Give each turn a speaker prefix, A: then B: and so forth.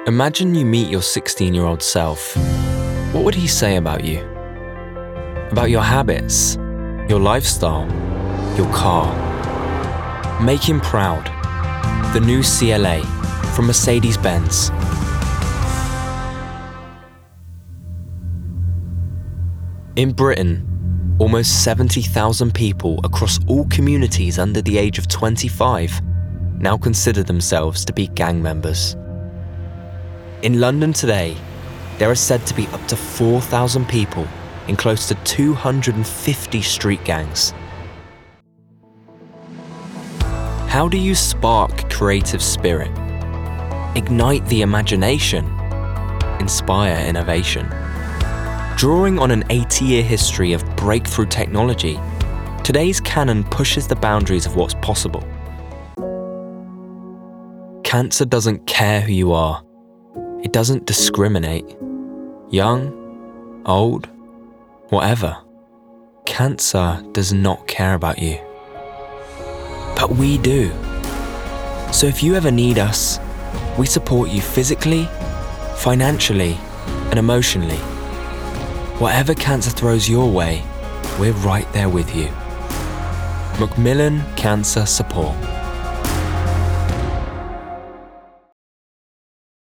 A: Imagine you meet your 16-year-old self. What would he say about you? About your habits, your lifestyle, your car. Make him proud. The new CLA from Mercedes-Benz. In Britain, almost 70,000 people across all communities under the age of 25 now consider themselves to be gang members. In London today, there are said to be up to 4,000 people in close to 250 street gangs. How do you spark creative spirit, ignite the imagination, inspire innovation? Drawing on an 80-year history of breakthrough technology, today's Canon pushes the boundaries of what's possible. Cancer doesn't care who you are. It doesn't discriminate. Young, old, whatever. Cancer does not care about you. But we do. So if you ever need us, we support you physically, financially, and emotionally. Whatever cancer throws your way, we're right there with you. Macmillan Cancer Support.